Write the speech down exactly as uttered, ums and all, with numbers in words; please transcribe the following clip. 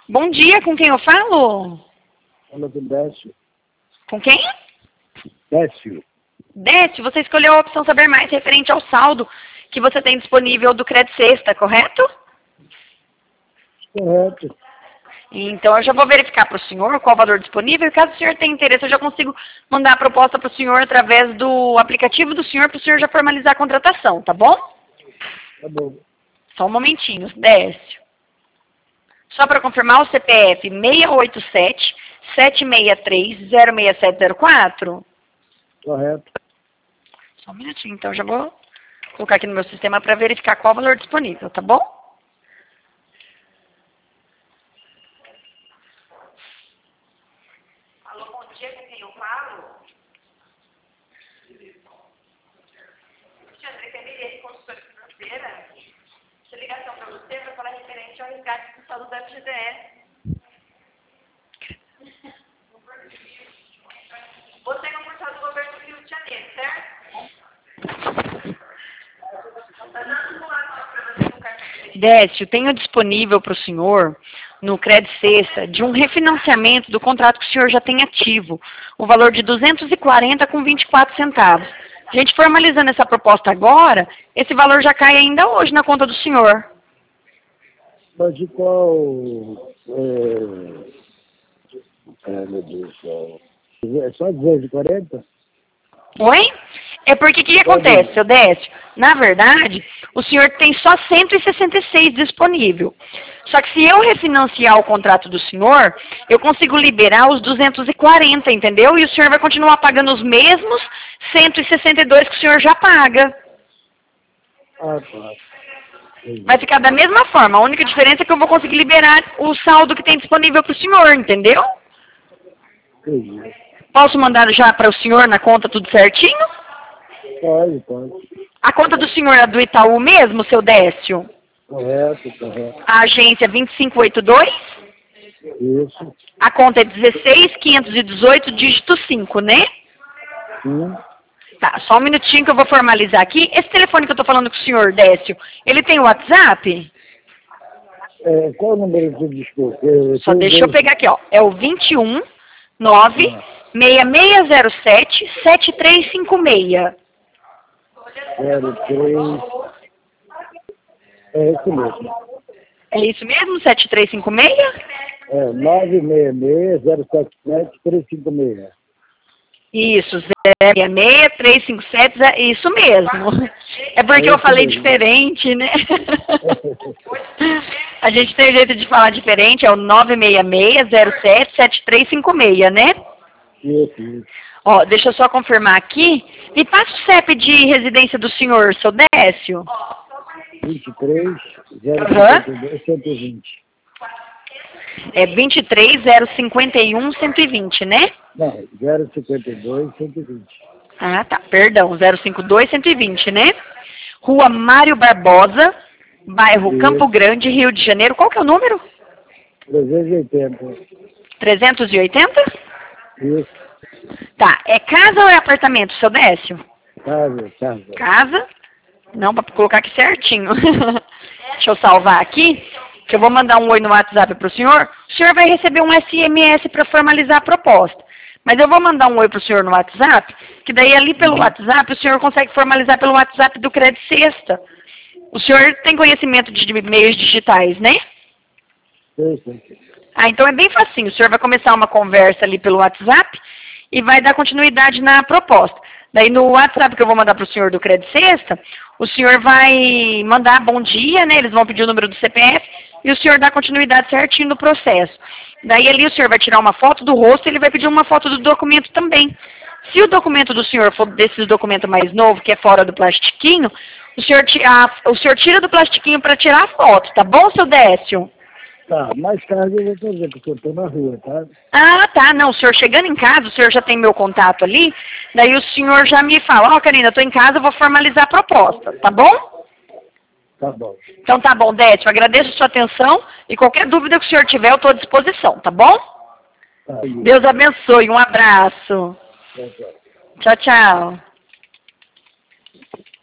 Bom dia, com quem eu falo? Fala com Décio. Com quem? Décio. Décio, você escolheu a opção saber mais referente ao saldo que você tem disponível do Crédito Sexta, correto? Correto. Então eu já vou verificar para o senhor qual o valor disponível e caso o senhor tenha interesse eu já consigo mandar a proposta para o senhor através do aplicativo do senhor para o senhor já formalizar a contratação, tá bom? Tá bom. Só um momentinho, Décio. Só para confirmar o C P F seis oito sete, sete seis três, zero seis sete zero quatro? Correto. Só um minutinho, então já vou colocar aqui no meu sistema para verificar qual o valor disponível, tá bom? Alô, bom dia, com quem eu falo? Alexandre, que é Mirei, consultora financeira. Essa ligação para você para falar referente ao resgate do saldo da F G D S. Você é concursado do governo do Rio de Janeiro, certo? Décio, tenho disponível para o senhor, no Crédito Sexta, de um refinanciamento do contrato que o senhor já tem ativo, o valor de duzentos e quarenta com vinte e quatro centavos. A gente formalizando essa proposta agora, esse valor já cai ainda hoje na conta do senhor. Mas de qual... É, é meu Deus do céu. É só duzentos e quarenta? Oi? É porque o que, que acontece, seu Décio? Na verdade, o senhor tem só cento e sessenta e seis disponível. Só que se eu refinanciar o contrato do senhor, eu consigo liberar os duzentos e quarenta, entendeu? E o senhor vai continuar pagando os mesmos cento e sessenta e dois que o senhor já paga. Ah, tá. Vai ficar da mesma forma. A única diferença é que eu vou conseguir liberar o saldo que tem disponível para o senhor, entendeu? Entendi. Posso mandar já para o senhor na conta tudo certinho? Pode, pode. A conta do senhor é do Itaú mesmo, seu Décio? Correto, correto. A agência vinte e cinco oitenta e dois? Isso. A conta é dezesseis, quinhentos e dezoito, dígito cinco, né? Sim. Tá, só um minutinho que eu vou formalizar aqui. Esse telefone que eu tô falando com o senhor, Décio, ele tem WhatsApp? É, qual o número do desculpa? Eu Só tenho deixa eu dois. pegar aqui, ó. É o vinte e um, nove, seis seis zero sete, sete três cinco seis. zero três. É esse mesmo. É isso mesmo? sete três cinco seis? É nove seis seis, zero sete sete, três cinco seis. Isso, zero seis seis, três cinco sete, isso mesmo. É porque É eu isso falei mesmo. diferente, né? A gente tem jeito de falar diferente, é o nove seis seis, zero sete, sete três cinco seis, né? Isso, isso. Ó, deixa eu só confirmar aqui. Me passa o C E P de residência do senhor, seu Décio. vinte e três, zero Aham. cinquenta e dois, cento e vinte. É vinte e três, zero cinquenta e um, cento e vinte, né? Não, zero cinquenta e dois, cento e vinte. Ah, tá. Perdão, zero cinquenta e dois, cento e vinte, né? Rua Mário Barbosa, bairro Isso. Campo Grande, Rio de Janeiro. Qual que é o número? trezentos e oitenta. trezentos e oitenta? Isso. Tá. É casa ou é apartamento, seu Décio? Casa, casa. Casa? Não, para colocar aqui certinho. Deixa eu salvar aqui, que eu vou mandar um oi no WhatsApp para o senhor. O senhor vai receber um S M S para formalizar a proposta. Mas eu vou mandar um oi para o senhor no WhatsApp, que daí ali pelo WhatsApp o senhor consegue formalizar pelo WhatsApp do Crédito Sexta. O senhor tem conhecimento de meios digitais, né? Sim, sim. Ah, então é bem facinho. O senhor vai começar uma conversa ali pelo WhatsApp e vai dar continuidade na proposta. Daí no WhatsApp que eu vou mandar para o senhor do Crédito Sexta, o senhor vai mandar bom dia, né? Eles vão pedir o número do C P F e o senhor dá continuidade certinho no processo. Daí ali o senhor vai tirar uma foto do rosto e ele vai pedir uma foto do documento também. Se o documento do senhor for desses documentos mais novo, que é fora do plastiquinho, o senhor, tira, o senhor tira do plastiquinho para tirar a foto, tá bom, seu Décio? Tá, mais tarde eu vou fazer, porque eu tô na rua, tá? Ah, tá, não, o senhor chegando em casa, o senhor já tem meu contato ali, daí o senhor já me fala, ó, oh, Karina, eu tô em casa, eu vou formalizar a proposta, tá bom? Tá bom. Então tá bom, Décio, agradeço a sua atenção e qualquer dúvida que o senhor tiver, eu estou à disposição, tá bom? Tá. Deus abençoe, um abraço. Tchau, tchau. Tchau, tchau.